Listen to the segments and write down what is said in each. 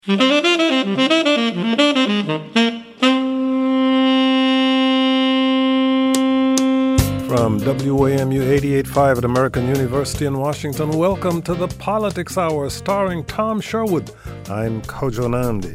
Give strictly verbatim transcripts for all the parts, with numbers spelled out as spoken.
From W A M U eighty-eight point five at American University in Washington, welcome to the Politics Hour starring Tom Sherwood. I'm Kojo Nandi.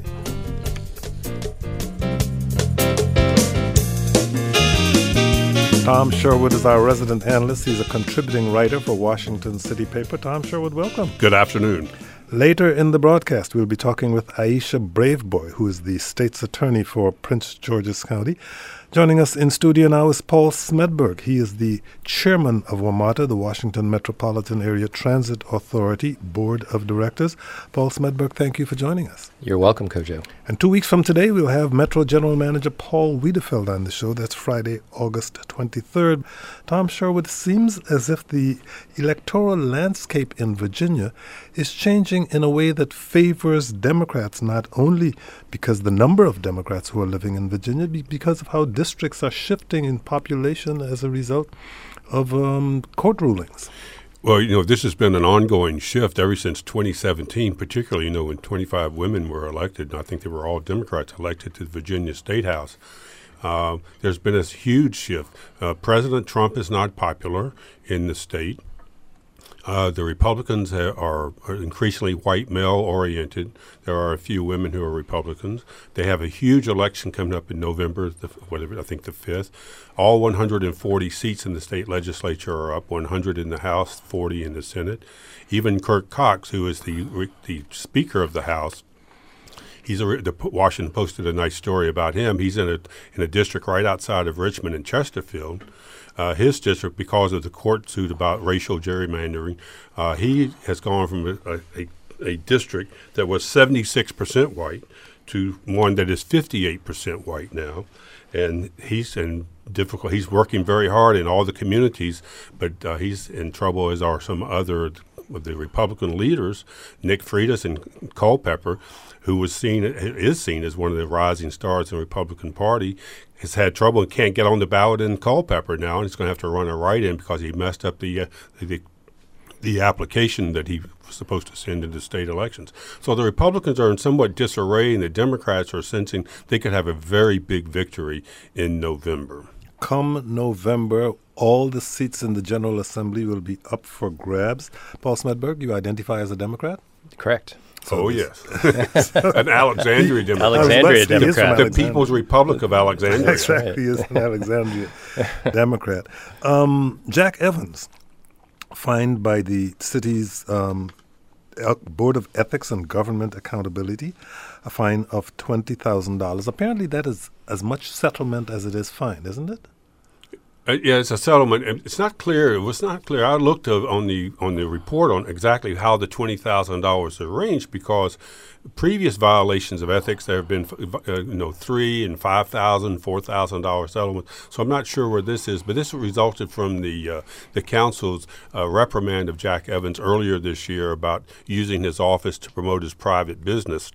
Tom Sherwood is our resident analyst. He's a contributing writer for Washington City Paper. Tom Sherwood, welcome. Good afternoon. Later in the broadcast, we'll be talking with Aisha Braveboy, who is the state's attorney for Prince George's County. Joining us in studio now is Paul Smedberg. He is the chairman of WMATA, the Washington Metropolitan Area Transit Authority Board of Directors. Paul Smedberg, thank you for joining us. You're welcome, Kojo. And two weeks from today, we'll have Metro General Manager Paul Wiedefeld on the show. That's Friday, August twenty-third. Tom Sherwood, seems as if the electoral landscape in Virginia is changing in a way that favors Democrats, not only because the number of Democrats who are living in Virginia, but because of how districts are shifting in population as a result of um, court rulings. Well, you know, this has been an ongoing shift ever since twenty seventeen, particularly, you know, when twenty-five women were elected, and I think they were all Democrats elected to the Virginia State House. Uh, there's been this huge shift. Uh, President Trump is not popular in the state. Uh, the Republicans ha- are, are increasingly white male-oriented. There are a few women who are Republicans. They have a huge election coming up in November, the, whatever I think the fifth. All one hundred forty seats in the state legislature are up, one hundred in the House, forty in the Senate. Even Kirk Cox, who is the the Speaker of the House, he's a, the Washington posted a nice story about him. He's in a in a district right outside of Richmond in Chesterfield. Uh, his district, because of the court suit about racial gerrymandering, uh, he has gone from a, a, a district that was seventy-six percent white to one that is fifty-eight percent white now. And he's in difficult. He's working very hard in all the communities, but uh, he's in trouble, as are some other of the Republican leaders, Nick Freitas and Culpeper, who was seen is seen as one of the rising stars in the Republican Party, has had trouble and can't get on the ballot in Culpeper now, and he's going to have to run a write-in because he messed up the uh, the, the application that he was supposed to send into state elections. So the Republicans are in somewhat disarray, and the Democrats are sensing they could have a very big victory in November. Come November, all the seats in the General Assembly will be up for grabs. Paul Smedberg, you identify as a Democrat? Correct. So oh, yes. An Alexandria Democrat. Alexandria Democrat. The People's Republic of Alexandria. That's right. He is an Alexandria Democrat. Um, Jack Evans, fined by the city's um, Board of Ethics and Government Accountability, a fine of twenty thousand dollars. Apparently that is as much settlement as it is fine, isn't it? Uh, yeah, it's a settlement. It's not clear. It was not clear. I looked uh, on the on the report on exactly how the twenty thousand dollars are arranged, because previous violations of ethics, there have been uh, you know three and five thousand, four thousand dollar settlements. So I'm not sure where this is, but this resulted from the uh, the council's uh, reprimand of Jack Evans earlier this year about using his office to promote his private business,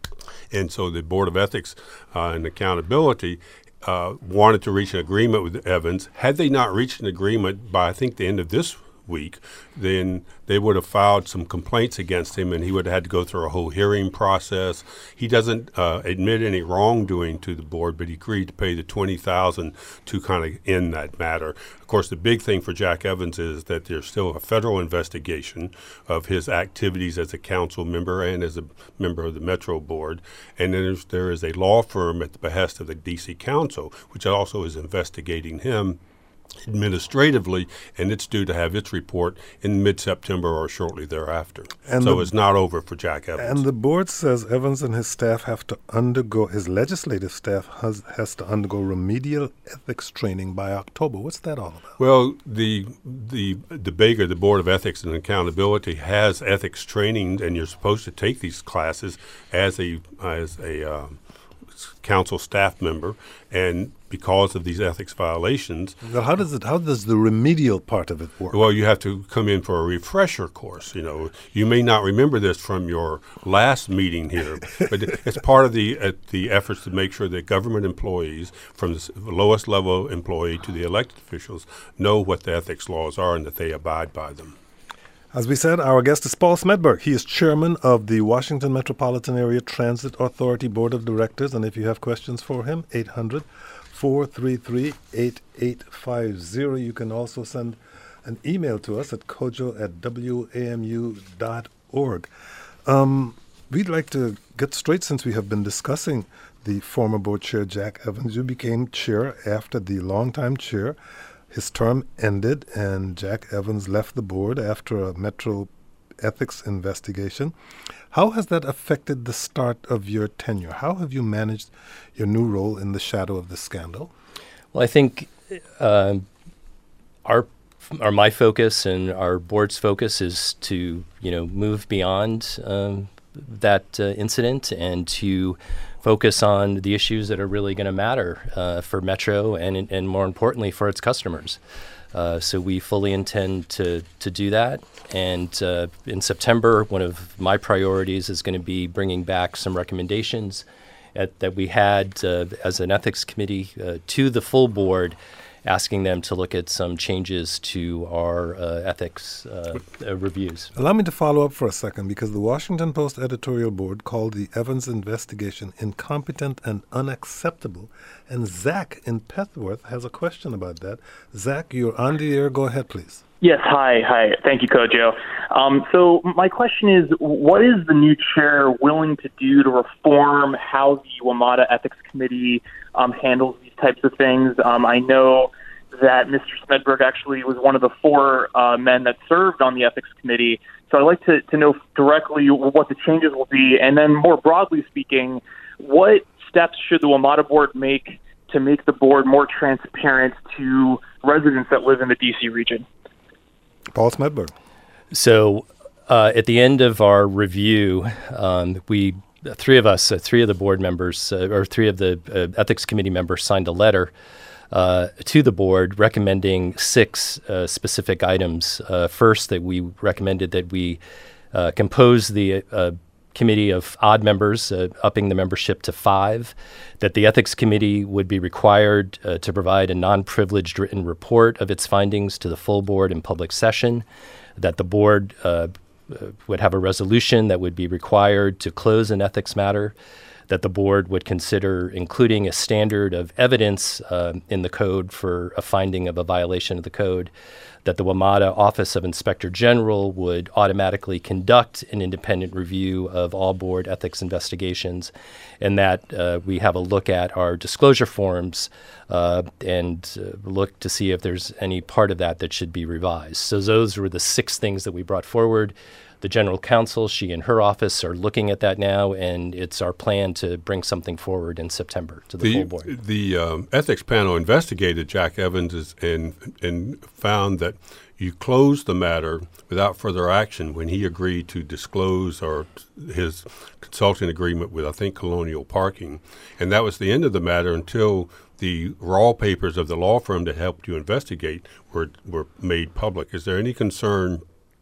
and so the Board of Ethics uh, and Accountability Uh, wanted to reach an agreement with Evans. Had they not reached an agreement by, I think, the end of this week, then they would have filed some complaints against him, and he would have had to go through a whole hearing process. He doesn't uh, admit any wrongdoing to the board, but he agreed to pay the twenty thousand dollars to kind of end that matter. Of course, the big thing for Jack Evans is that there's still a federal investigation of his activities as a council member and as a member of the Metro Board. And then there's, there is a law firm at the behest of the D C Council, which also is investigating him administratively, and it's due to have its report in mid-September or shortly thereafter. And so the, it's not over for Jack Evans. And the board says Evans and his staff have to undergo, his legislative staff has, has to undergo remedial ethics training by October. What's that all about? Well, the the the B A G R, the Board of Ethics and Accountability, has ethics training, and you're supposed to take these classes as a as a um, council staff member, and because of these ethics violations. Well, how does it? How does the remedial part of it work? Well, you have to come in for a refresher course. You know, you may not remember this from your last meeting here, but it's part of the uh, the efforts to make sure that government employees, from the lowest level employee to the elected officials, know what the ethics laws are and that they abide by them. As we said, our guest is Paul Smedberg. He is chairman of the Washington Metropolitan Area Transit Authority Board of Directors. And if you have questions for him, eight hundred, four three three, eight eight five zero. You can also send an email to us at kojo at w a m u dot org. Um, we'd like to get straight, since we have been discussing the former board chair, Jack Evans. You became chair after the longtime chair. His term ended, and Jack Evans left the board after a Metro ethics investigation. How has that affected the start of your tenure? How have you managed your new role in the shadow of the scandal? Well, I think uh, our our my focus and our board's focus is to you know move beyond um, that uh, incident and to focus on the issues that are really going to matter uh, for Metro and, and more importantly, for its customers. Uh, so we fully intend to to do that. And uh, in September, one of my priorities is going to be bringing back some recommendations at, that we had uh, as an ethics committee uh, to the full board, asking them to look at some changes to our uh, ethics uh, uh, reviews. Allow me to follow up for a second, because the Washington Post editorial board called the Evans investigation incompetent and unacceptable. And Zach in Petworth has a question about that. Zach, you're on the air. Go ahead, please. Yes, hi. Hi. Thank you, Kojo. Um, so my question is, what is the new chair willing to do to reform how the WMATA Ethics Committee um, handles these types of things? Um, I know that Mister Smedberg actually was one of the four uh, men that served on the Ethics Committee. So I'd like to, to know directly what the changes will be. And then more broadly speaking, what steps should the WMATA board make to make the board more transparent to residents that live in the D C region? Paul Smedberg. So uh, at the end of our review, um, we three of us, uh, three of the board members, uh, or three of the uh, ethics committee members signed a letter uh, to the board recommending six uh, specific items. Uh, first, that we recommended that we uh, compose the uh, committee of odd members, uh, upping the membership to five, that the ethics committee would be required uh, to provide a non-privileged written report of its findings to the full board in public session, that the board uh, would have a resolution that would be required to close an ethics matter, that the board would consider including a standard of evidence uh, in the code for a finding of a violation of the code, that the WMATA Office of Inspector General would automatically conduct an independent review of all board ethics investigations, and that uh, we have a look at our disclosure forms uh, and uh, look to see if there's any part of that that should be revised. So those were the six things that we brought forward. The general counsel, she and her office are looking at that now, and it's our plan to bring something forward in September to the, the full board. The um, ethics panel investigated Jack Evans and and found that you closed the matter without further action when he agreed to disclose or his consulting agreement with, I think, Colonial Parking. And that was the end of the matter until the raw papers of the law firm that helped you investigate were were made public. Is there any concern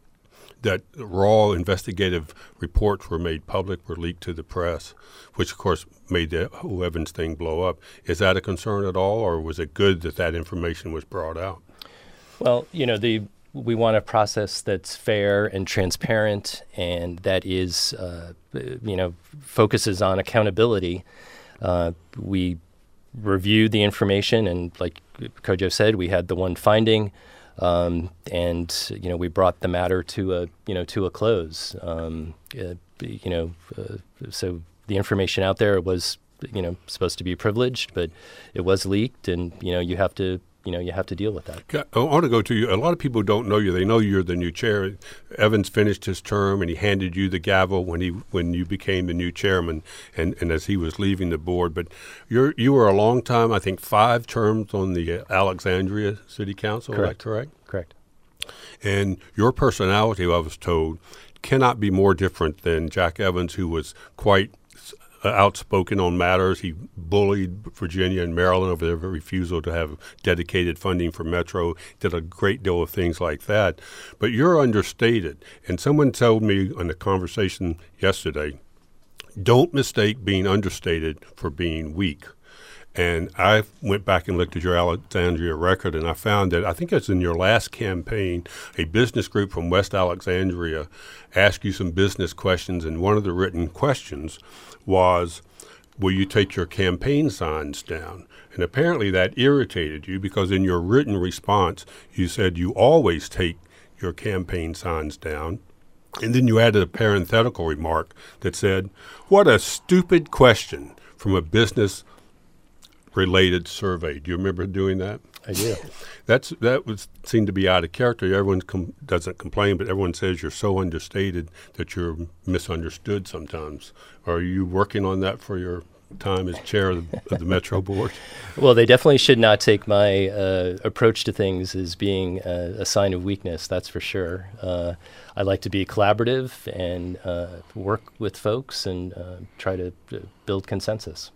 that raw investigative reports were made public, were leaked to the press, which, of course, made the whole Evans thing blow up? Is that a concern at all, or was it good that that information was brought out? Well, you know, the we want a process that's fair and transparent, and that is, uh, you know, focuses on accountability. Uh, we reviewed the information, and like Kojo said, we had the one finding. Um, and you know, we brought the matter to a you know to a close. Um, uh, you know, uh, so the information out there was you know supposed to be privileged, but it was leaked, and you know you have to you know you have to deal with that. I want to go to you. A lot of people don't know you. They know you're the new chair. Evans finished his term, and he handed you the gavel when he when you became the new chairman, and, and as he was leaving the board. But you're you were a long time, I think, five terms on the Alexandria City Council. Correct. Is that correct? Correct. And your personality, I was told, cannot be more different than Jack Evans, who was quite outspoken on matters. He bullied Virginia and Maryland over their refusal to have dedicated funding for Metro, did a great deal of things like that. But you're understated. And someone told me in a conversation yesterday, don't mistake being understated for being weak. And I went back and looked at your Alexandria record, and I found that I think it's in your last campaign, a business group from West Alexandria asked you some business questions, and one of the written questions was, will you take your campaign signs down? And apparently that irritated you because in your written response, you said you always take your campaign signs down. And then you added a parenthetical remark that said, what a stupid question from a business related survey. Do you remember doing that? I do. That's that was seemed to be out of character. Everyone com- doesn't complain, but everyone says you're so understated that you're misunderstood sometimes. Are you working on that for your time as chair of the, of the Metro Board? Well, they definitely should not take my uh, approach to things as being uh, a sign of weakness, that's for sure. Uh, I like to be collaborative and uh, work with folks and uh, try to uh, build consensus.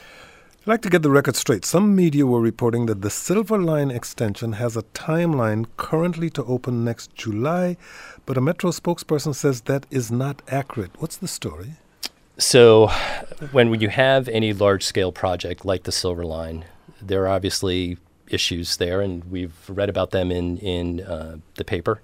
I'd like to get the record straight. Some media were reporting that the Silver Line extension has a timeline currently to open next July, but a Metro spokesperson says that is not accurate. What's the story? So when you have any large-scale project like the Silver Line, there are obviously issues there, and we've read about them in, in uh, the paper.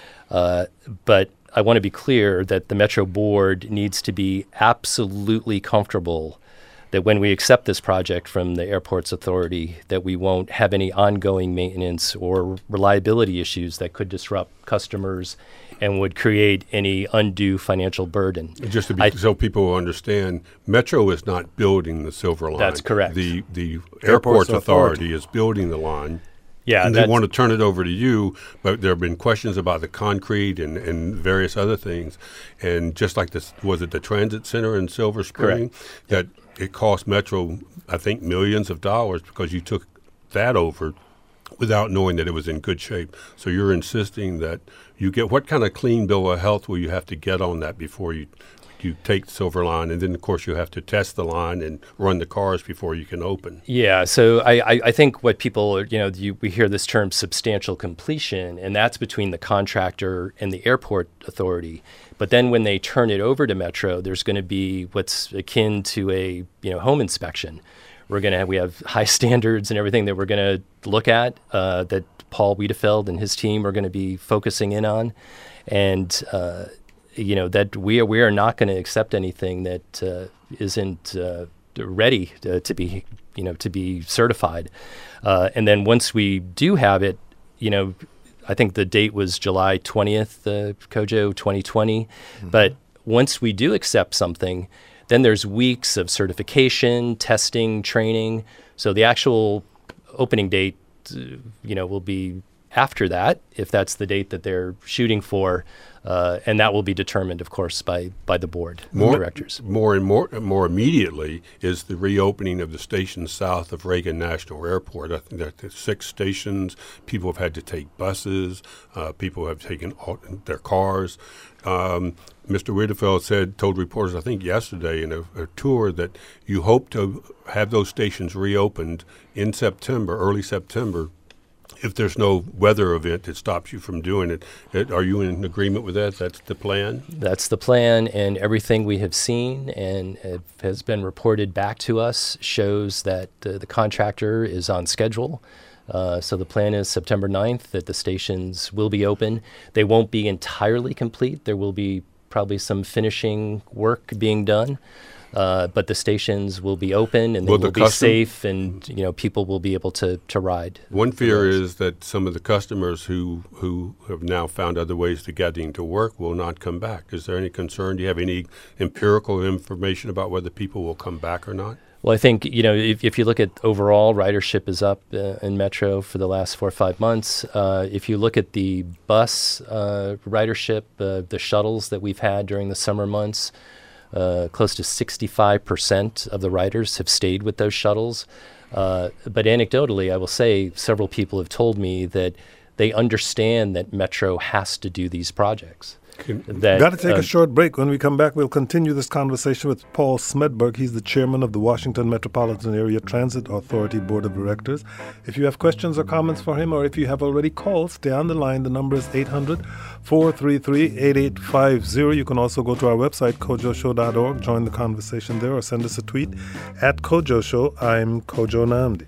Uh, but I want to be clear that the Metro Board needs to be absolutely comfortable that when we accept this project from the Airports Authority, that we won't have any ongoing maintenance or reliability issues that could disrupt customers and would create any undue financial burden. Just to be, I, so people will understand, Metro is not building the Silver Line. That's correct. The the Airports, Airports Authority. Authority is building the line. Yeah, and they want to turn it over to you, but there have been questions about the concrete and, and various other things. And just like this, was it the Transit Center in Silver Spring? Correct. That it cost Metro, I think, millions of dollars because you took that over without knowing that it was in good shape. So you're insisting that you get, what kind of clean bill of health will you have to get on that before you you take Silver Line, and then of course you have to test the line and run the cars before you can open? Yeah, so I, I, I think what people, you know, you, we hear this term substantial completion, and that's between the contractor and the Airport Authority. But then when they turn it over to Metro, there's going to be what's akin to a, you know, home inspection. We're going to have, we have high standards and everything that we're going to look at uh, that Paul Wiedefeld and his team are going to be focusing in on, and uh, you know, that we are we are not going to accept anything that uh, isn't uh, ready to, to be, you know, to be certified. Uh, and then once we do have it, you know, I think the date was July twentieth, uh, Kojo, twenty twenty. Mm-hmm. But once we do accept something, then there's weeks of certification, testing, training. So the actual opening date, you know, will be after that, if that's the date that they're shooting for, uh, and that will be determined, of course, by by the board more, of directors. More and more, more immediately is the reopening of the stations south of Reagan National Airport. I think that six stations. People have had to take buses. Uh, people have taken all, their cars. Um, Mister Wiedefeld said, told reporters, I think yesterday in a, a tour, that you hope to have those stations reopened in September, early September, if there's no weather event that stops you from doing it. it. Are you in agreement with that? That's the plan? That's the plan, and everything we have seen and uh, has been reported back to us shows that uh, the contractor is on schedule. Uh, so the plan is September ninth that the stations will be open. They won't be entirely complete. There will be probably some finishing work being done. Uh, but the stations will be open, and they will, will the be custom- safe, and you know, people will be able to, to ride. One fear is that some of the customers who, who have now found other ways to getting to work will not come back. Is there any concern? Do you have any empirical information about whether people will come back or not? Well, I think, you know, if, if you look at overall, ridership is up uh, in Metro for the last four or five months. Uh, if you look at the bus uh, ridership, uh, the shuttles that we've had during the summer months, Uh, close to sixty-five percent of the riders have stayed with those shuttles. Uh, but anecdotally, I will say several people have told me that they understand that Metro has to do these projects. that Got to take uh, a short break. When we come back, we'll continue this conversation with Paul Smedberg. He's the chairman of the Washington Metropolitan Area Transit Authority Board of Directors. If you have questions or comments for him, or if you have already called, stay on the line. The number is eight hundred, four three three, eight eight five zero. You can also go to our website, kojo show dot org, join the conversation there, or send us a tweet at Kojo Show. I'm Kojo Nnamdi.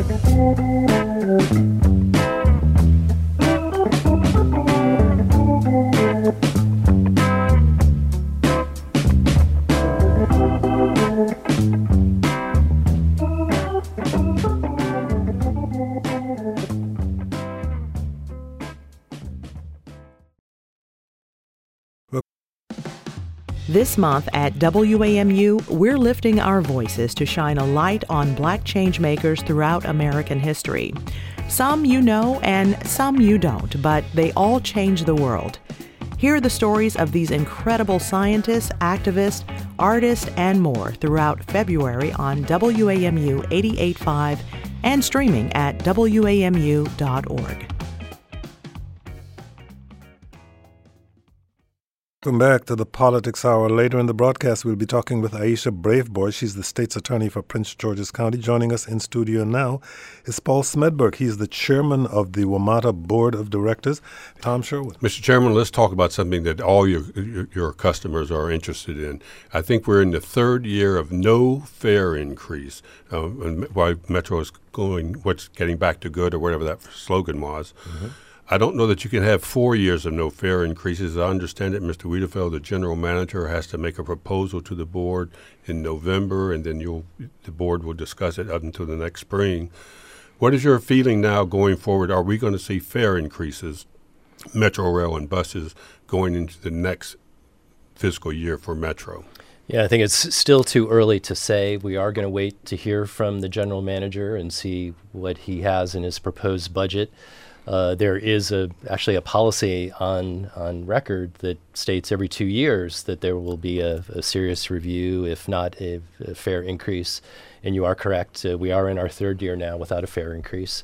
This month at W A M U, we're lifting our voices to shine a light on Black changemakers throughout American history. Some you know and some you don't, but they all change the world. Hear the stories of these incredible scientists, activists, artists, and more throughout February on W A M U eighty-eight point five and streaming at W A M U dot org. Welcome back to the Politics Hour. Later in the broadcast, we'll be talking with Aisha Braveboy. She's the state's attorney for Prince George's County. Joining us in studio now is Paul Smedberg. He's the chairman of the WMATA Board of Directors. Tom Sherwood. Mister Chairman, let's talk about something that all your, your your customers are interested in. I think we're in the third year of no fare increase. Um, and why Metro is going, what's getting back to good, or whatever that slogan was. Mm-hmm. I don't know that you can have four years of no fare increases. I understand that Mister Wiedefeld, the general manager, has to make a proposal to the board in November, and then you'll the board will discuss it up until the next spring. What is your feeling now going forward? Are we going to see fare increases, Metro Rail and buses, going into the next fiscal year for Metro? Yeah, I think it's still too early to say. We are going to wait to hear from the general manager and see what he has in his proposed budget. Uh, there is a actually a policy on on record that states every two years that there will be a, a serious review, if not a, a fare increase. And you are correct. Uh, we are in our third year now without a fare increase.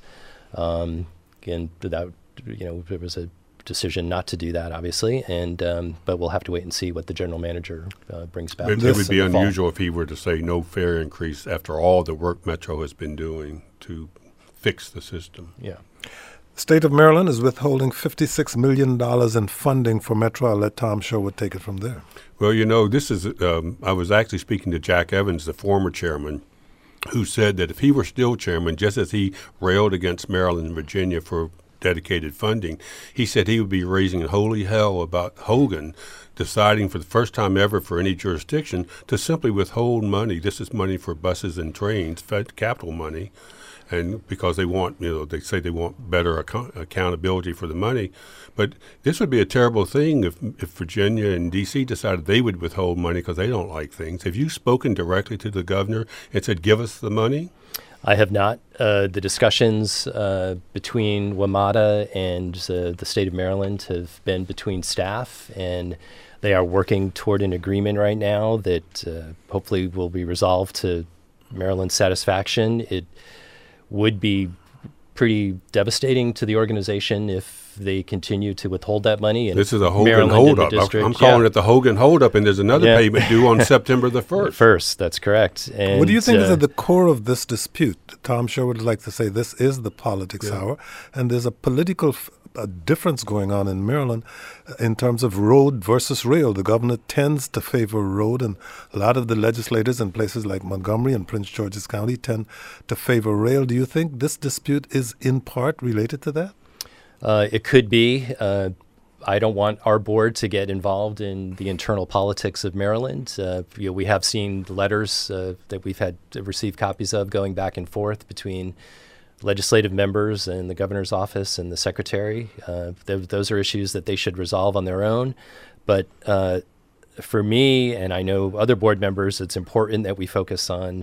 Um, and without, you know, there was a decision not to do that, obviously. And um, but we'll have to wait and see what the general manager uh, brings back. It, it would be unusual fall. if he were to say no fare increase after all the work Metro has been doing to fix the system. Yeah. The state of Maryland is withholding fifty-six million dollars in funding for Metro. I'll let Tom Sherwood take it from there. Well, you know, this is, um, I was actually speaking to Jack Evans, the former chairman, who said that if he were still chairman, just as he railed against Maryland and Virginia for dedicated funding, he said he would be raising holy hell about Hogan deciding for the first time ever for any jurisdiction to simply withhold money. This is money for buses and trains, fed capital money. And because they want, you know, they say they want better ac- accountability for the money. But this would be a terrible thing if, if Virginia and D C decided they would withhold money because they don't like things. Have you spoken directly to the governor and said, give us the money? I have not. Uh, the discussions uh, between WMATA and uh, the state of Maryland have been between staff, and they are working toward an agreement right now that uh, hopefully will be resolved to Maryland's satisfaction. It would be pretty devastating to the organization if they continue to withhold that money. And this is a Hogan Maryland holdup. District, I'm calling yeah. it the Hogan holdup, and there's another yeah. payment due on September the first. First, that's correct. And, what do you think uh, is at the core of this dispute? Tom Sherwood would like to say this is the politics yeah. hour, and there's a political f- a difference going on in Maryland in terms of road versus rail. The governor tends to favor road, and a lot of the legislators in places like Montgomery and Prince George's County tend to favor rail. Do you think this dispute is in part related to that? Uh, it could be. Uh, I don't want our board to get involved in the internal politics of Maryland. Uh, you know, we have seen letters uh, that we've had received copies of going back and forth between legislative members and the governor's office and the secretary. Uh, th- those are issues that they should resolve on their own. But uh, for me, and I know other board members, it's important that we focus on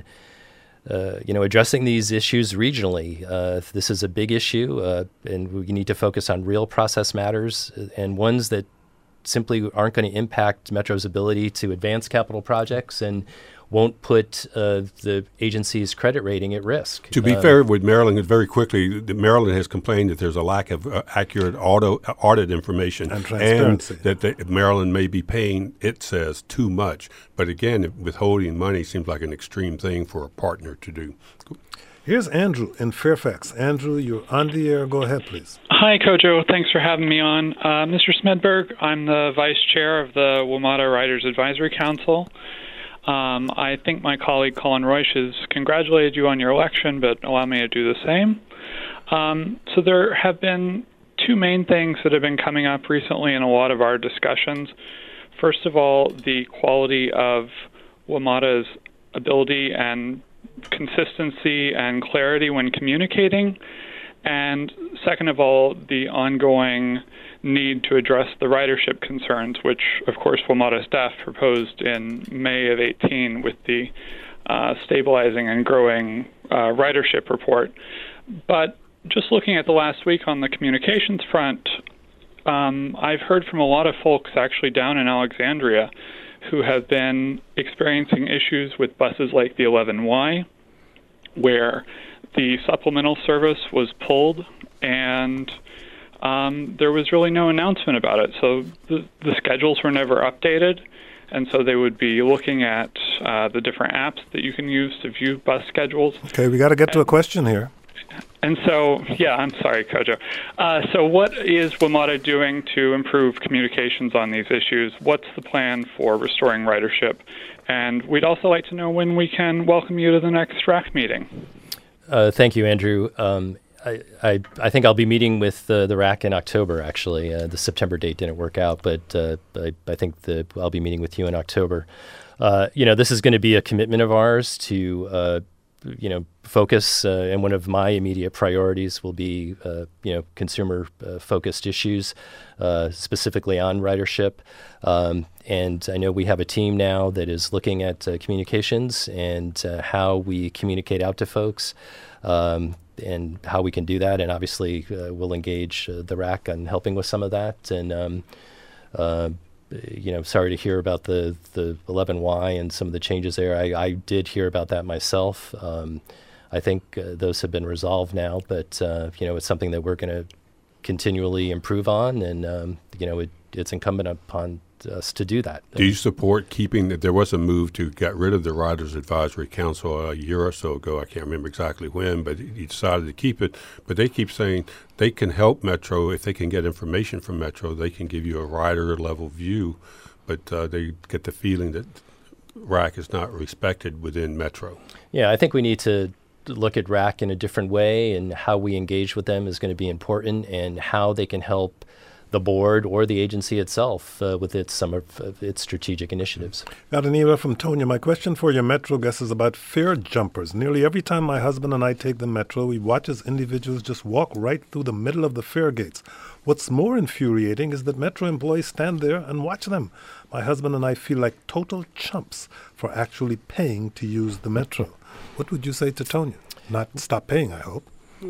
Uh, you know, addressing these issues regionally. Uh, this is a big issue, uh, and we need to focus on real process matters and ones that simply aren't going to impact Metro's ability to advance capital projects and won't put uh, the agency's credit rating at risk. To be um, fair with Maryland, very quickly, the Maryland has complained that there's a lack of uh, accurate auto, uh, audit information and transparency. And that the, Maryland may be paying, it says, too much. But again, withholding money seems like an extreme thing for a partner to do. Here's Andrew in Fairfax. Andrew, you're on the air. Go ahead, please. Hi, Kojo. Thanks for having me on. Uh, Mister Smedberg, I'm the vice chair of the WMATA Writers Advisory Council. Um, I think my colleague Colin Royce has congratulated you on your election, but allow me to do the same. Um, so there have been two main things that have been coming up recently in a lot of our discussions. First of all, the quality of WMATA's ability and consistency and clarity when communicating, and second of all, the ongoing need to address the ridership concerns, which, of course, WMATA staff proposed in May of eighteen with the uh, stabilizing and growing uh, ridership report. But just looking at the last week on the communications front, um, I've heard from a lot of folks actually down in Alexandria who have been experiencing issues with buses like the eleven Y, where the supplemental service was pulled and um, there was really no announcement about it. So the, the schedules were never updated, and so they would be looking at uh, the different apps that you can use to view bus schedules. Okay, we got to get and, to a question here. And so, yeah, I'm sorry, Kojo. Uh, so what is WMATA doing to improve communications on these issues? What's the plan for restoring ridership? And we'd also like to know when we can welcome you to the next R A C meeting. Uh, thank you, Andrew. Um, I, I, I think I'll be meeting with uh, the R A C in October, actually. Uh, the September date didn't work out, but uh, I, I think the, I'll be meeting with you in October. Uh, you know, this is going to be a commitment of ours to uh, you know, focus, uh, and one of my immediate priorities will be, uh, you know, consumer-focused uh, issues, uh, specifically on ridership. Um, and I know we have a team now that is looking at uh, communications and uh, how we communicate out to folks, um, and how we can do that. And obviously, uh, we'll engage uh, the R A C on helping with some of that. And um, uh, you know, sorry to hear about the, the eleven Y and some of the changes there. I, I did hear about that myself. Um, I think uh, those have been resolved now, but, uh, you know, it's something that we're going to continually improve on, and, um, you know, it, it's incumbent upon us to do that. Do you support keeping that? There was a move to get rid of the Riders Advisory Council a year or so ago. I can't remember exactly when, but you decided to keep it. But they keep saying they can help Metro if they can get information from Metro. They can give you a rider level view, but uh, they get the feeling that R A C is not respected within Metro. Yeah, I think we need to look at R A C in a different way, and how we engage with them is going to be important, and how they can help the board or the agency itself uh, with its some of uh, its strategic initiatives. Got an email from Tonya. My question for your Metro guest is about fare jumpers. Nearly every time my husband and I take the Metro, we watch as individuals just walk right through the middle of the fare gates. What's more infuriating is that Metro employees stand there and watch them. My husband and I feel like total chumps for actually paying to use the Metro. What would you say to Tonya? Not stop paying, I hope.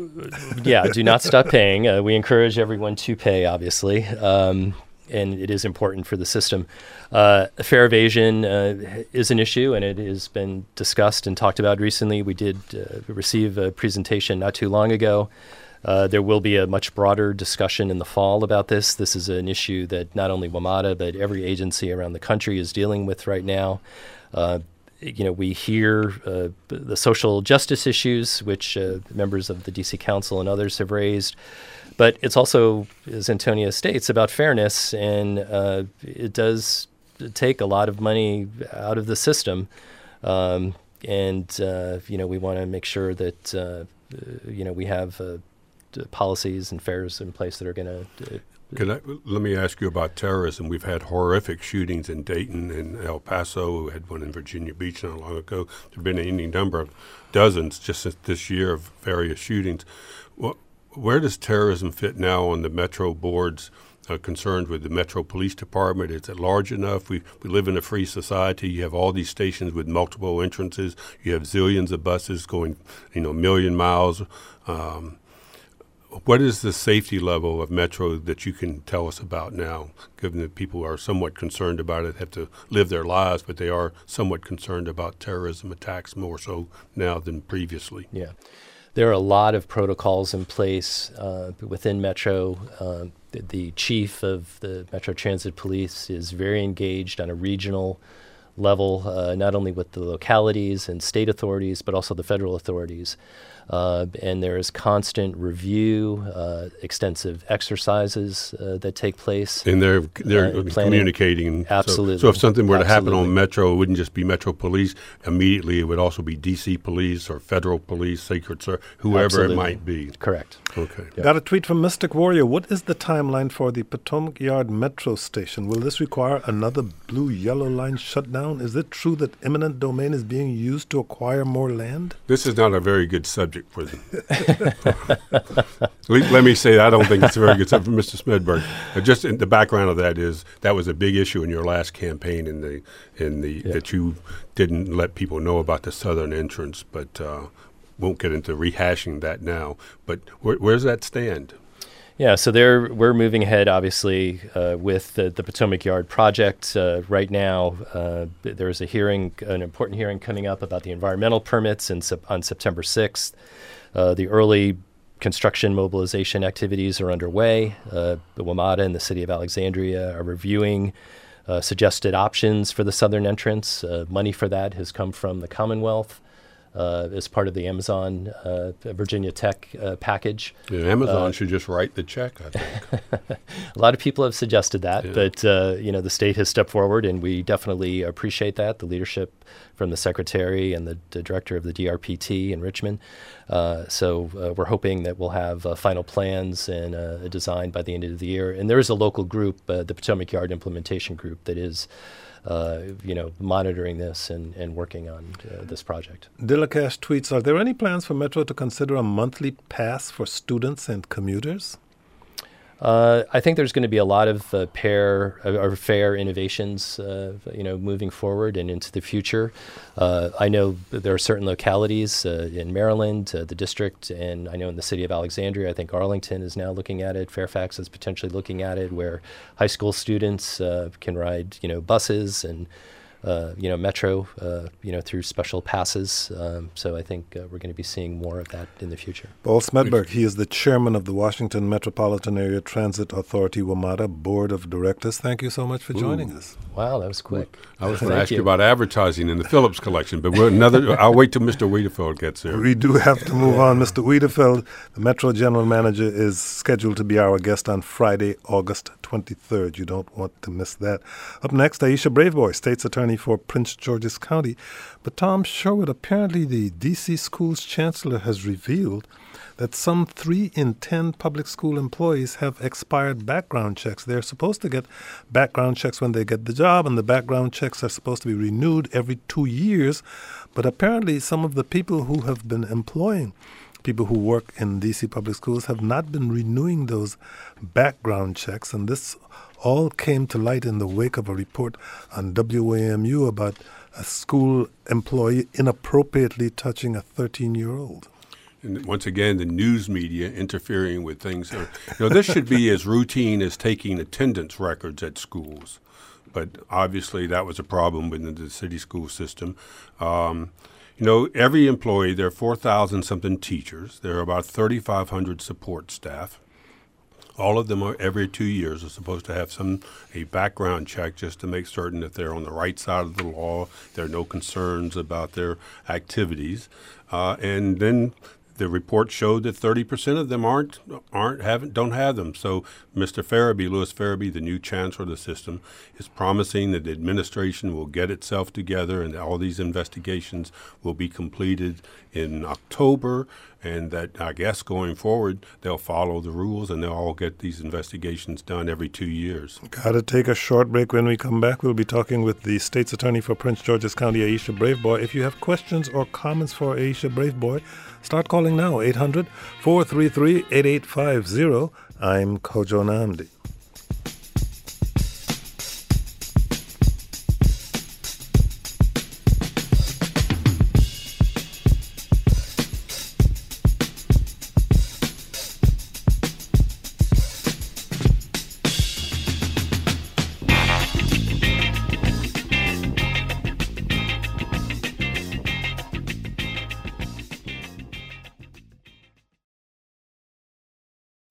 Yeah, do not stop paying. Uh, we encourage everyone to pay, obviously, um, and it is important for the system. Uh, fare evasion uh, is an issue, and it has been discussed and talked about recently. We did uh, receive a presentation not too long ago. Uh, there will be a much broader discussion in the fall about this. This is an issue that not only WMATA, but every agency around the country is dealing with right now. Uh, You know, we hear uh, the social justice issues, which uh, members of the D C Council and others have raised. But it's also, as Antonia states, about fairness, and uh, it does take a lot of money out of the system. Um, and, uh, you know, we want to make sure that, uh, you know, we have uh, policies and fares in place that are going to... Uh, Can I, let me ask you about terrorism. We've had horrific shootings in Dayton and El Paso. We had one in Virginia Beach not long ago. There have been any number of dozens just this year of various shootings. Well, where does terrorism fit now on the Metro board's uh, concerns with the Metro Police Department? Is it large enough? We, we live in a free society. You have all these stations with multiple entrances. You have zillions of buses going, you know, a million miles. Um, what is the safety level of Metro that you can tell us about now, given that people are somewhat concerned about it, have to live their lives, but they are somewhat concerned about terrorism attacks more so now than previously? Yeah. There are a lot of protocols in place uh, within Metro. Uh, the, the chief of the Metro Transit Police is very engaged on a regional level, uh, not only with the localities and state authorities, but also the federal authorities. Uh, and there is constant review, uh, extensive exercises uh, that take place. And they're they're uh, communicating. Absolutely. So, so if something were to Absolutely. happen on Metro, it wouldn't just be Metro Police. Immediately, it would also be D C Police or Federal Police, Secret Service, whoever Absolutely. it might be. Correct. Okay. Yep. Got a tweet from Mystic Warrior. What is the timeline for the Potomac Yard Metro station? Will this require another blue yellow line shutdown? Is it true that eminent domain is being used to acquire more land? This is not a very good subject for them. let, let me say, I don't think it's a very good subject for Mister Smedberg. Uh, just in the background of that is that was a big issue in your last campaign in the in the yeah. that you didn't let people know about the southern entrance, but uh, won't get into rehashing that now. But where, where's that stand? Yeah, so there we're moving ahead, obviously, uh, with the, the Potomac Yard project. Uh, right now, uh, there's a hearing, an important hearing coming up about the environmental permits in sep- on September sixth. Uh, the early construction mobilization activities are underway. Uh, the WMATA and the City of Alexandria are reviewing uh, suggested options for the southern entrance. Uh, money for that has come from the Commonwealth. Uh, as part of the Amazon uh, Virginia Tech uh, package. Yeah, Amazon Uh, should just write the check, I think. A lot of people have suggested that, Yeah. but uh, you know, the state has stepped forward, and we definitely appreciate that. The leadership from the secretary and the, the director of the D R P T in Richmond. Uh, so uh, we're hoping that we'll have uh, final plans and uh, a design by the end of the year. And there is a local group, uh, the Potomac Yard Implementation Group, that is Uh, you know, monitoring this and, and working on uh, this project. Dillacash tweets, are there any plans for Metro to consider a monthly pass for students and commuters? Uh, I think there's going to be a lot of uh, pair uh, or fair innovations, uh, you know, moving forward and into the future. Uh, I know that there are certain localities uh, in Maryland, uh, the district, and I know in the city of Alexandria, I think Arlington is now looking at it. Fairfax is potentially looking at it, where high school students uh, can ride, you know, buses and Uh, you know, Metro, uh, you know, through special passes. Um, so I think uh, we're going to be seeing more of that in the future. Paul Smedberg, he is the chairman of the Washington Metropolitan Area Transit Authority WMATA Board of Directors. Thank you so much for joining Ooh. us. Wow, that was quick. I was going to Thank ask you you. about advertising in the Phillips collection, but we're another. I'll wait till Mister Wiedefeld gets there. We do have to move on. Mister Wiedefeld, the Metro General Manager, is scheduled to be our guest on Friday, August twenty-third. You don't want to miss that. Up next, Aisha Braveboy, State's Attorney for Prince George's County. But Tom Sherwood, apparently the D C Schools Chancellor has revealed that some three in ten public school employees have expired background checks. They're supposed to get background checks when they get the job, and the background checks are supposed to be renewed every two years. But apparently some of the people who have been employing people who work in D C public schools have not been renewing those background checks, and this all came to light in the wake of a report on W A M U about a school employee inappropriately touching a thirteen-year-old. And once again, the news media interfering with things. You know, this should be as routine as taking attendance records at schools. But obviously that was a problem within the city school system. Um, you know, every employee, there are four thousand something teachers. There are about thirty-five hundred support staff. All of them are every two years are supposed to have some a background check just to make certain that they're on the right side of the law. There are no concerns about their activities. Uh, and then the report showed that thirty percent of them aren't aren't haven't don't have them. So Mister Farabee, Louis Farabee, the new chancellor of the system, is promising that the administration will get itself together and all these investigations will be completed in October, and that I guess going forward they'll follow the rules and they'll all get these investigations done every two years. Got to take a short break. When we come back, we'll be talking with the State's Attorney for Prince George's County, Aisha Braveboy. If you have questions or comments for Aisha Braveboy, start calling now, eight hundred, four three three, eight eight five zero. I'm Kojo Namdi.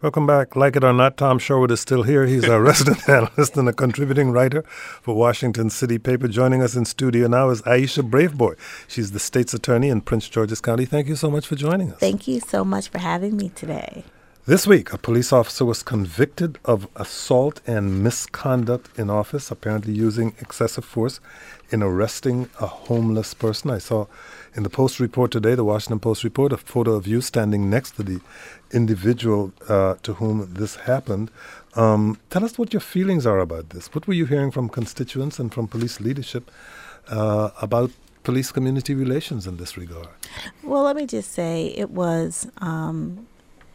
Welcome back. Like it or not, Tom Sherwood is still here. He's our resident analyst and a contributing writer for Washington City Paper. Joining us in studio now is Aisha Braveboy. She's the state's attorney in Prince George's County. Thank you so much for joining us. Thank you so much for having me today. This week, a police officer was convicted of assault and misconduct in office, apparently using excessive force in arresting a homeless person. I saw in the Post report today, the Washington Post report, a photo of you standing next to the individual uh, to whom this happened. Um, tell us what your feelings are about this. What were you hearing from constituents and from police leadership uh, about police community relations in this regard? Well, let me just say it was um,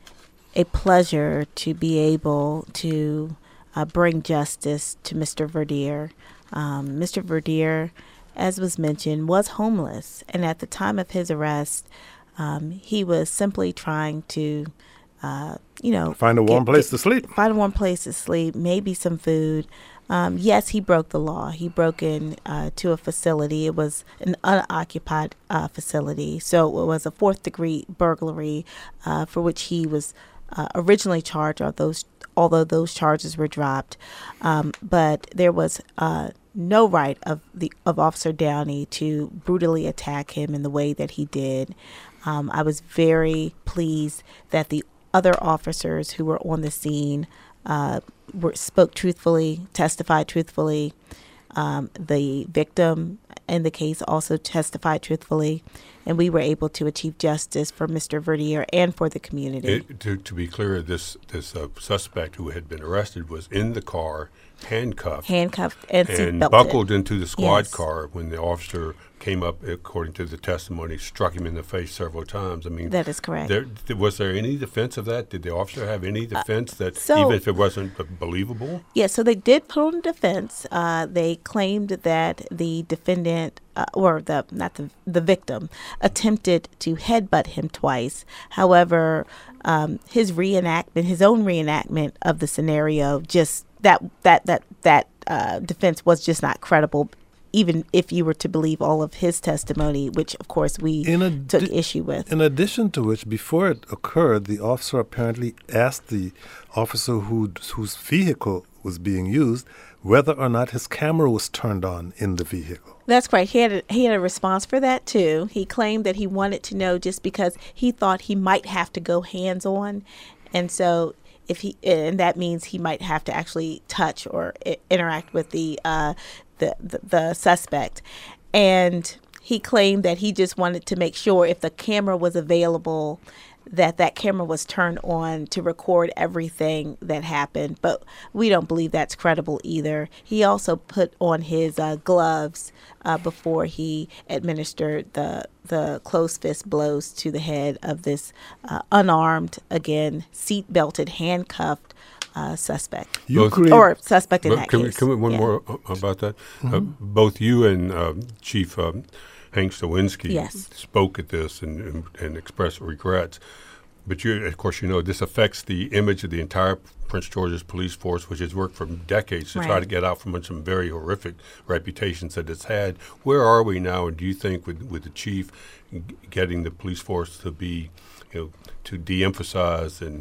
a pleasure to be able to uh, bring justice to Mister Verdier. Um, Mister Verdier, as was mentioned, was homeless, and at the time of his arrest, um, he was simply trying to, uh, you know, find a warm get, place get, to sleep. Find a warm place to sleep, maybe some food. Um, yes, he broke the law. He broke in uh, to a facility. It was an unoccupied uh, facility, so it was a fourth degree burglary uh, for which he was uh, originally charged. Or those, although those charges were dropped, um, but there was Uh, no right of the of Officer Downey to brutally attack him in the way that he did. Um, I was very pleased that the other officers who were on the scene uh, were, spoke truthfully, testified truthfully. Um, the victim in the case also testified truthfully, and we were able to achieve justice for Mister Verdier and for the community. It, to, to be clear, this this uh, suspect who had been arrested was in the car, handcuffed, handcuffed and, and seatbelted. buckled into the squad Yes. car when the officer came up, according to the testimony, struck him in the face several times. I mean, That is correct. There, th- was there any defense of that? Did the officer have any defense that, so- even if it wasn't uh, believable? Yeah, so they did put on a defense. Uh, they claimed that the defendant, uh, or the not the the victim, attempted to headbutt him twice. However, um, his reenactment, his own reenactment of the scenario, just that that that that uh, defense was just not credible. Even if you were to believe all of his testimony, which of course we addi- took issue with. In addition to which, before it occurred, the officer apparently asked the officer who, whose vehicle was being used whether or not his camera was turned on in the vehicle. That's correct. He had a, he had a response for that too. He claimed that he wanted to know just because he thought he might have to go hands on, and so if he and that means he might have to actually touch or I- interact with the. Uh, The, the the suspect, and he claimed that he just wanted to make sure if the camera was available, that that camera was turned on to record everything that happened. But we don't believe that's credible either. He also put on his uh, gloves uh, before he administered the the closed fist blows to the head of this uh, unarmed, again, seat belted, handcuffed Uh, suspect, You Both- create, or suspect in But that can case. we, can we one Yeah. more uh, about that? Uh, both you and uh, Chief um, Hank Stawinski Yes. spoke at this and, and, and expressed regrets. But you, of course, you know this affects the image of the entire Prince George's police force, which has worked for decades to try Right. to get out from some very horrific reputations that it's had. Where are we now? And do you think with with the chief g- getting the police force to be, you know, to de-emphasize and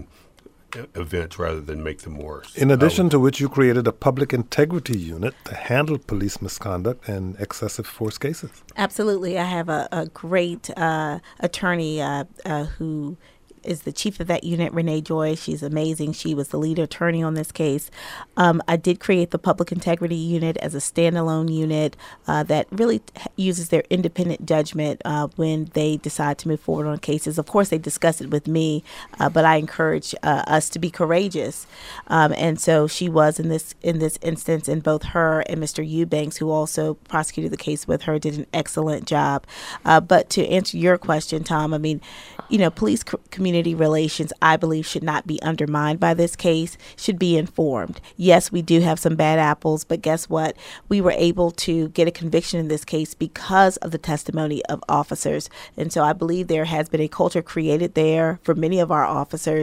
events rather than make them worse? in addition Uh, to which, you created a public integrity unit to handle police misconduct and excessive force cases. Absolutely. I have a, a great uh, attorney uh, uh, who is the chief of that unit, Renee Joy. She's amazing. She was the lead attorney on this case. Um, I did create the public integrity unit as a standalone unit uh, that really t- uses their independent judgment uh, when they decide to move forward on cases. Of course, they discuss it with me, uh, but I encourage uh, us to be courageous. Um, and so she was in this in this instance, and both her and Mister Eubanks, who also prosecuted the case with her, did an excellent job. Uh, but to answer your question, Tom, I mean, you know, police co- community relations, I believe, should not be undermined by this case, should be informed. Yes, we do have some bad apples, but guess what? We were able to get a conviction in this case because of the testimony of officers. And so I believe there has been a culture created there for many of our officers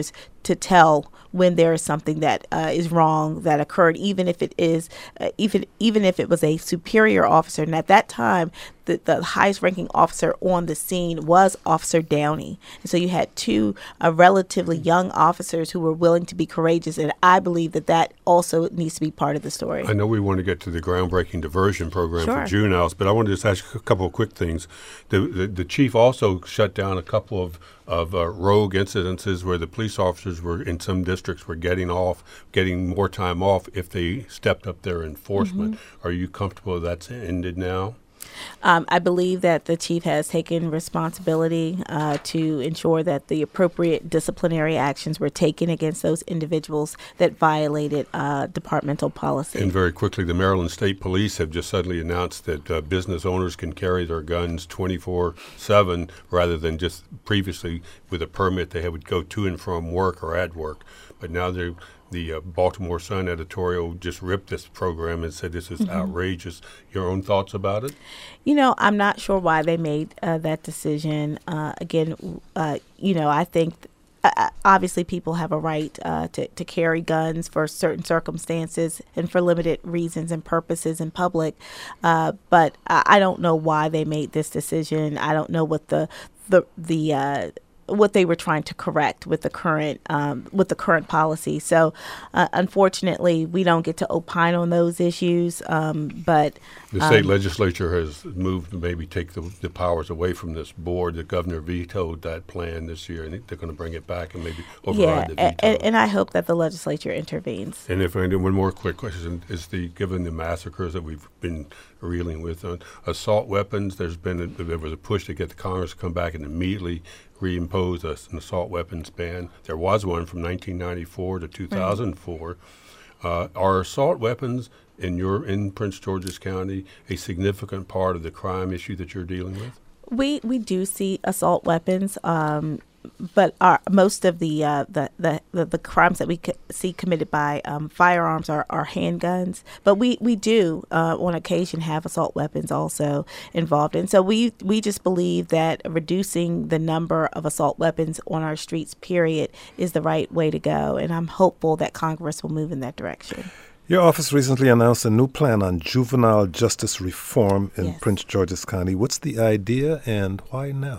to tell when there is something that uh, is wrong that occurred, even if it is, uh, even even if it was a superior officer. And at that time, the, the highest ranking officer on the scene was Officer Downey. And so you had two uh, relatively young officers who were willing to be courageous. And I believe that that also needs to be part of the story. I know we want to get to the groundbreaking diversion program Sure. for juveniles, but I want to just ask you a couple of quick things. The, the, the chief also shut down a couple of of uh, rogue incidences where the police officers were in some districts were getting off, getting more time off if they stepped up their enforcement. Mm-hmm. Are you comfortable that's ended now? Um, I believe that the chief has taken responsibility uh, to ensure that the appropriate disciplinary actions were taken against those individuals that violated uh, departmental policy. And very quickly, the Maryland State Police have just suddenly announced that uh, business owners can carry their guns twenty-four seven rather than just previously with a permit they would go to and from work or at work. But now they're The uh, Baltimore Sun editorial just ripped this program and said this is mm-hmm. outrageous. Your own thoughts about it? You know, I'm not sure why they made uh, that decision. Uh, again, uh, you know, I think th- uh, obviously people have a right uh, to, to carry guns for certain circumstances and for limited reasons and purposes in public. Uh, but I, I don't know why they made this decision. I don't know what the the the uh, what they were trying to correct with the current um, with the current policy. So, uh, unfortunately, we don't get to opine on those issues. Um, but the state um, legislature has moved to maybe take the, the powers away from this board. The governor vetoed that plan this year, and they're going to bring it back and maybe override yeah, the veto. And, and I hope that the legislature intervenes. And if I do one more quick question is the given the massacres that we've been reeling with on assault weapons, there's been a, there was a push to get the Congress to come back and immediately reimpose an assault weapons ban. There was one from nineteen ninety-four to two thousand four. Right. Uh, are assault weapons in your in Prince George's County a significant part of the crime issue that you're dealing with? We we do see assault weapons, um, but our, most of the, uh, the, the the the crimes that we co- see committed by um, firearms are, are handguns. But we we do uh, on occasion have assault weapons also involved, and so we we just believe that reducing the number of assault weapons on our streets, period, is the right way to go. And I'm hopeful that Congress will move in that direction. Your office recently announced a new plan on juvenile justice reform in Yes. Prince George's County. What's the idea and why now?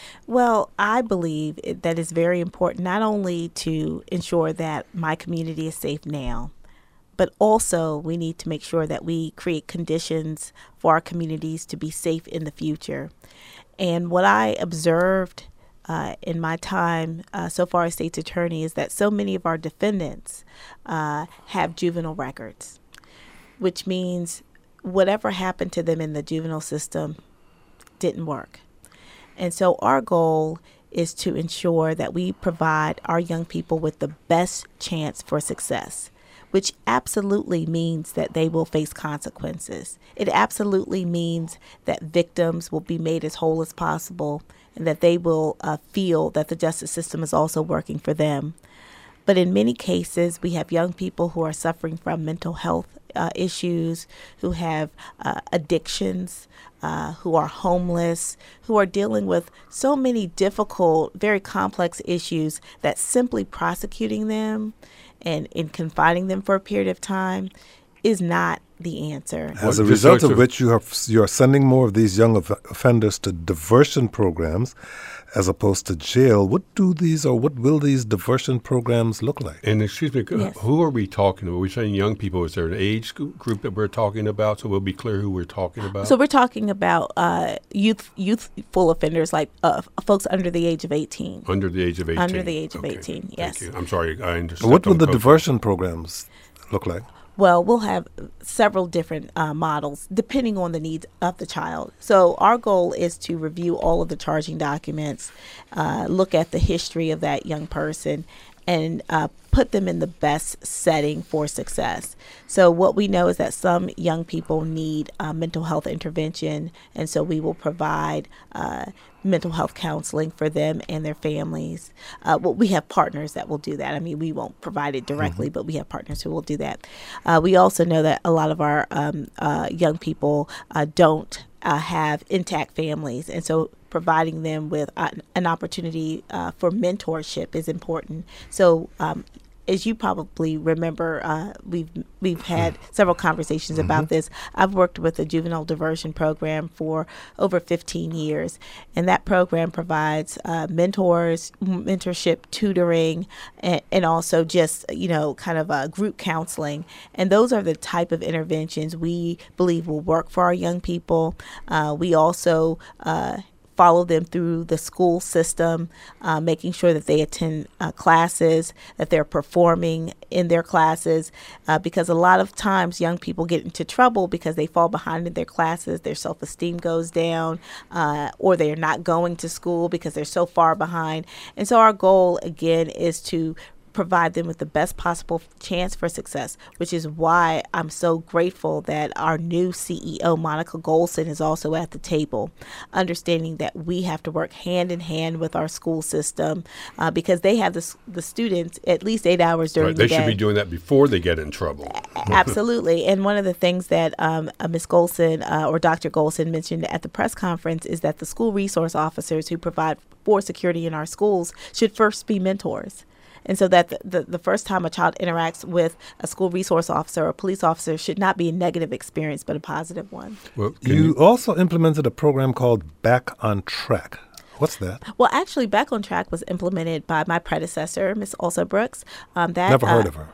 Well, I believe it, that it's very important not only to ensure that my community is safe now, but also we need to make sure that we create conditions for our communities to be safe in the future. And what I observed Uh, in my time uh, so far as state's attorney is that so many of our defendants uh, have juvenile records, which means whatever happened to them in the juvenile system didn't work. And so our goal is to ensure that we provide our young people with the best chance for success, which absolutely means that they will face consequences. It absolutely means that victims will be made as whole as possible and that they will uh, feel that the justice system is also working for them. But in many cases, we have young people who are suffering from mental health uh, issues, who have uh, addictions, uh, who are homeless, who are dealing with so many difficult, very complex issues that simply prosecuting them and in confining them for a period of time is not the answer. As a result of which you have you are sending more of these young of- offenders to diversion programs as opposed to jail. What do these or what will these diversion programs look like? And excuse me, Yes. who are we talking about? We're saying young people. Is there an age group that we're talking about? So we'll be clear who we're talking about. So we're talking about uh, youth youthful offenders, like uh, folks under the age of eighteen. Under the age of eighteen. Under the age of Okay. eighteen, Thank yes. you. I'm sorry, I understand. What would the diversion programs look like? Well, we'll have several different uh, models depending on the needs of the child. So our goal is to review all of the charging documents, uh, look at the history of that young person, and uh, put them in the best setting for success. So what we know is that some young people need uh, mental health intervention, and so we will provide uh, mental health counseling for them and their families. Uh, well, we have partners that will do that. I mean, we won't provide it directly, mm-hmm. but we have partners who will do that. Uh, we also know that a lot of our um, uh, young people uh, don't uh, have intact families, and so providing them with uh, an opportunity uh, for mentorship is important. So um, as you probably remember, uh, we've we've had several conversations mm-hmm. about this. I've worked with the juvenile diversion program for over fifteen years, and that program provides uh, mentors, mentorship, tutoring, and, and also just, you know, kind of uh, group counseling. And those are the type of interventions we believe will work for our young people. Uh, we also uh, follow them through the school system, uh, making sure that they attend uh, classes, that they're performing in their classes, uh, because a lot of times young people get into trouble because they fall behind in their classes, their self-esteem goes down, uh, or they're not going to school because they're so far behind. And so our goal, again, is to provide them with the best possible chance for success, which is why I'm so grateful that our new C E O, Monica Golson, is also at the table, understanding that we have to work hand in hand with our school system uh, because they have the, the students at least eight hours during right. the they day. They should be doing that before they get in trouble. Absolutely. And one of the things that um, uh, Miz Golson uh, or Doctor Golson mentioned at the press conference is that the school resource officers who provide for security in our schools should first be mentors. And so that the, the, the first time a child interacts with a school resource officer or a police officer should not be a negative experience, but a positive one. Well, you, you also implemented a program called Back on Track. What's that? Well, actually, Back on Track was implemented by my predecessor, Miz Olsa Brooks. Um, that, Never heard uh, of her.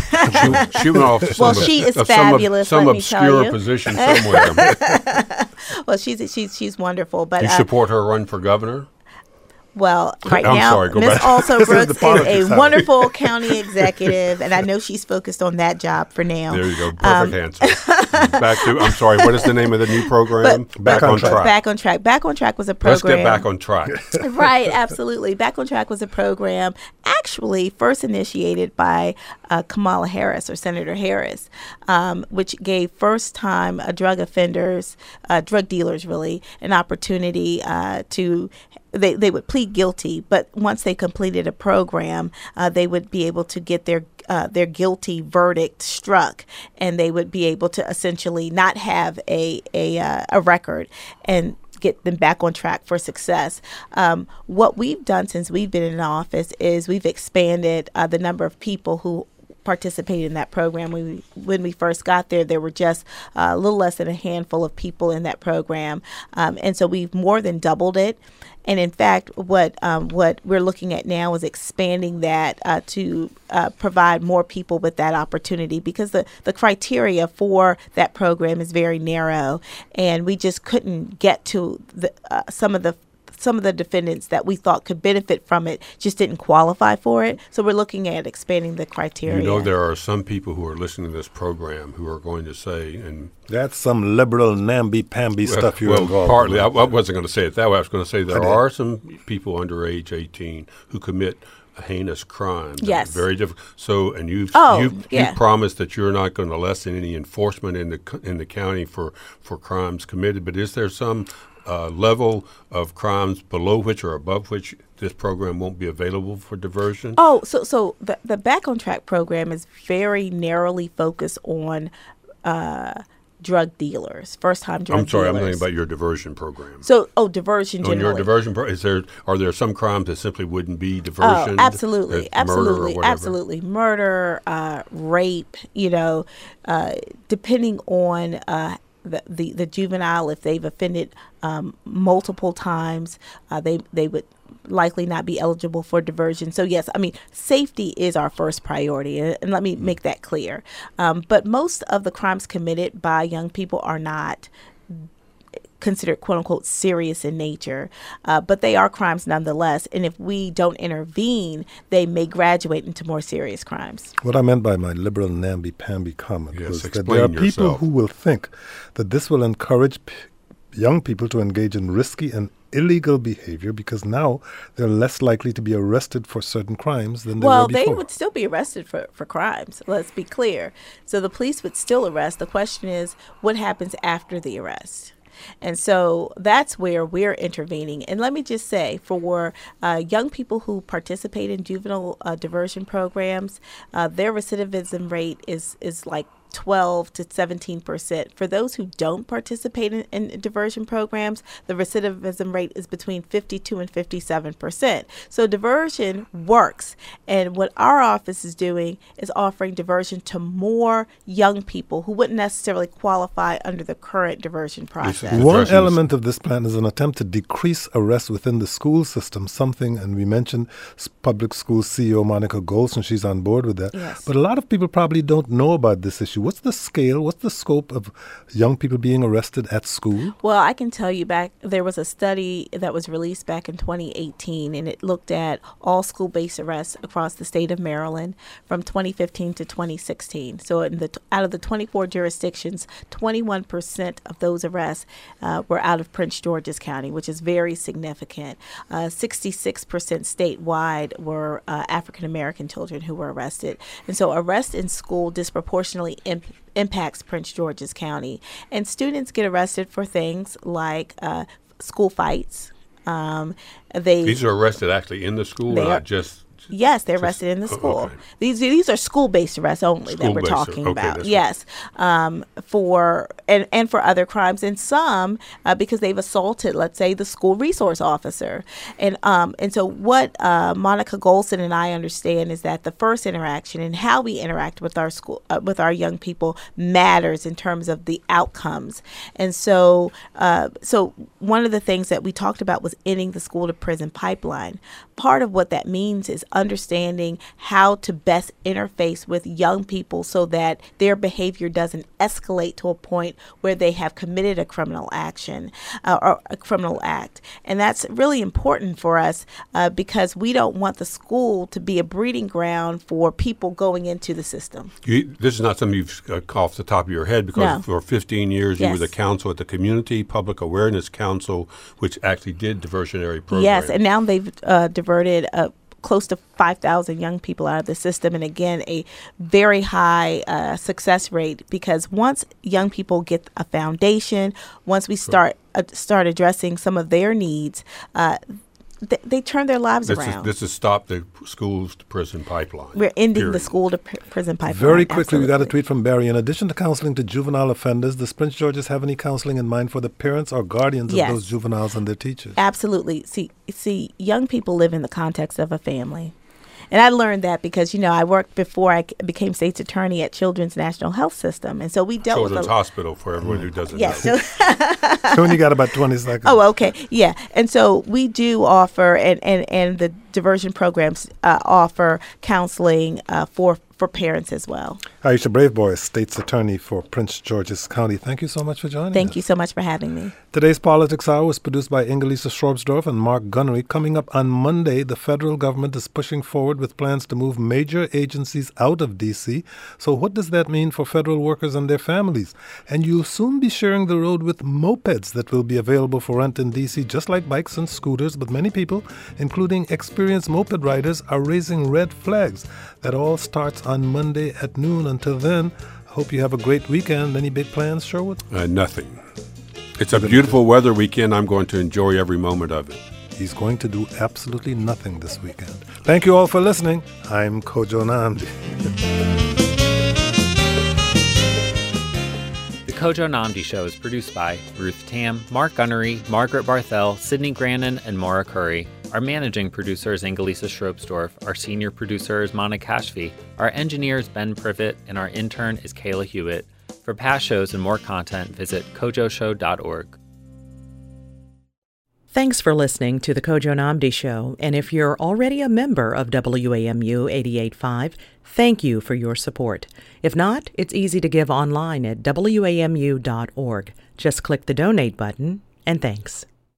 she, she went off to some, well, she is of fabulous. Some, let some me obscure tell you. position somewhere. Well, she's she's she's wonderful. But you uh, support her run for governor? Well, right I'm now, sorry, go Miz back. Also Brooks is, is a wonderful county executive, and I know she's focused on that job for now. There you go. Perfect Um, answer. Back to, I'm sorry, what is the name of the new program? But- Back, Back on on Track. Track. Back on Track. Back on Track was a Let's program. get back on track. Right, absolutely. Back on Track was a program actually first initiated by uh, Kamala Harris, or Senator Harris, um, which gave first-time uh, drug offenders, uh, drug dealers really, an opportunity uh, to They, they would plead guilty, but once they completed a program, uh, they would be able to get their uh, their guilty verdict struck, and they would be able to essentially not have a a, uh, a record and get them back on track for success. Um, what we've done since we've been in office is we've expanded uh, the number of people who participated in that program. We, when we first got there, there were just uh, a little less than a handful of people in that program. Um, and so we've more than doubled it. And in fact, what um, what we're looking at now is expanding that uh, to uh, provide more people with that opportunity, because the, the criteria for that program is very narrow, and we just couldn't get to the, uh, some of the some of the defendants that we thought could benefit from it just didn't qualify for it. So we're looking at expanding the criteria. You know, there are some people who are listening to this program who are going to say, and That's some liberal namby-pamby well, stuff you're well, involved partly, in. I, I wasn't going to say it that way. I was going to say there I did. are some people under age eighteen who commit heinous crimes. Yes. Very difficult. So, and you've Oh, you've, yeah. you've promised that you're not going to lessen any enforcement in the co- in the county for for crimes committed. But is there some uh, level of crimes below which or above which this program won't be available for diversion? Oh, so so the the Back on Track program is very narrowly focused on uh, drug dealers, first time drug dealers. I'm sorry, I'm thinking about your diversion program. So, oh, diversion On generally. your diversion, pro- is there are there some crimes that simply wouldn't be Oh, diversion? absolutely, uh, murder or absolutely, whatever? absolutely. Murder, uh, rape. You know, uh, depending on uh, the, the the juvenile, if they've offended um, multiple times, uh, they they would likely not be eligible for diversion. So yes, I mean, safety is our first priority, and, and let me make that clear. Um, but most of the crimes committed by young people are not considered quote unquote serious in nature, uh, but they are crimes nonetheless. And if we don't intervene, they may graduate into more serious crimes. What I meant by my liberal namby-pamby comment Yes, was that explain there are people yourself. who will think that this will encourage p- young people to engage in risky and illegal behavior because now they're less likely to be arrested for certain crimes than they Well, were before. they would still be arrested for, for crimes. Let's be clear. So the police would still arrest. The question is, what happens after the arrest? And so that's where we're intervening. And let me just say, for uh, young people who participate in juvenile uh, diversion programs, uh, their recidivism rate is is like twelve to seventeen percent. For those who don't participate in, in diversion programs, the recidivism rate is between fifty-two and fifty-seven percent. So diversion works. And what our office is doing is offering diversion to more young people who wouldn't necessarily qualify under the current diversion process. One element of this plan is an attempt to decrease arrests within the school system, something, and we mentioned public school C E O Monica Golson, she's on board with that. Yes. But a lot of people probably don't know about this issue. What's the scale, what's the scope of young people being arrested at school? Well, I can tell you back, there was a study that was released back in twenty eighteen, and it looked at all school-based arrests across the state of Maryland from twenty fifteen to twenty sixteen. So in the, out of the twenty-four jurisdictions, twenty-one percent of those arrests uh, were out of Prince George's County, which is very significant. Uh, sixty-six percent statewide were uh, African-American children who were arrested. And so arrest in school disproportionately imp- impacts Prince George's County. And students get arrested for things like uh, school fights. Um, they These are arrested actually in the school, they not are, just... Yes, they're arrested in the school. Oh, okay. These These are school-based arrests only that we're School-based, talking okay, about. that's Yes, um, for and and for other crimes, and some uh, because they've assaulted, let's say, the school resource officer, and um and so what uh, Monica Golson and I understand is that the first interaction and how we interact with our school uh, with our young people matters in terms of the outcomes, and so uh, so one of the things that we talked about was ending the school to prison pipeline. Part of what that means is understanding how to best interface with young people so that their behavior doesn't escalate to a point where they have committed a criminal action uh, or a criminal act. And that's really important for us uh, because we don't want the school to be a breeding ground for people going into the system. You, this is not something you've uh, off the top of your head because No. for fifteen years Yes. you were the counsel at the Community Public Awareness Council, which actually did diversionary programs. Yes, and now they've uh, diverted uh, close to five thousand young people out of the system. And again, a very high uh, success rate because once young people get a foundation, once we start uh, start addressing some of their needs, uh, th- they turn their lives This around. is, this is stop the schools to prison pipeline. We're ending the period. school to pr- prison pipeline. Very quickly, we got a Absolutely. tweet from Barry. In addition to counseling to juvenile offenders, does Prince George's have any counseling in mind for the parents or guardians Yes. of those juveniles and their teachers? Absolutely. See, see, young people live in the context of a family. And I learned that because, you know, I worked before I c- became state's attorney at Children's National Health System. And so we dealt Children's with a Hospital for everyone who doesn't Yes. know. so- So when you got about twenty seconds. Oh, okay. Yeah. And so we do offer, and, and, and the diversion programs uh, offer counseling uh, for, for parents as well. Aisha Braveboy, State's Attorney for Prince George's County. Thank you so much for joining Thank us. you so much for having me. Today's Politics Hour was produced by Ingelisa Schrorbsdorf and Mark Gunnery. Coming up on Monday, the federal government is pushing forward with plans to move major agencies out of D C. So what does that mean for federal workers and their families? And you'll soon be sharing the road with mopeds that will be available for rent in D C, just like bikes and scooters. But many people, including experienced moped riders, are raising red flags. That all starts on Monday at noon. Until then, I hope you have a great weekend. Any big plans, Sherwood? Uh, nothing. It's a beautiful weather weekend. I'm going to enjoy every moment of it. He's going to do absolutely nothing this weekend. Thank you all for listening. I'm Kojo Namdi. The Kojo Namdi Show is produced by Ruth Tam, Mark Gunnery, Margaret Barthel, Sydney Grannon, and Maura Curry. Our managing producer is Angelisa Schroepsdorf. Our senior producer is Monica Kashfi. Our engineer is Ben Privet, and our intern is Kayla Hewitt. For past shows and more content, visit kojo show dot org. Thanks for listening to The Kojo Namdi Show. And if you're already a member of W A M U eighty-eight point five, thank you for your support. If not, it's easy to give online at W A M U dot org. Just click the donate button, and thanks.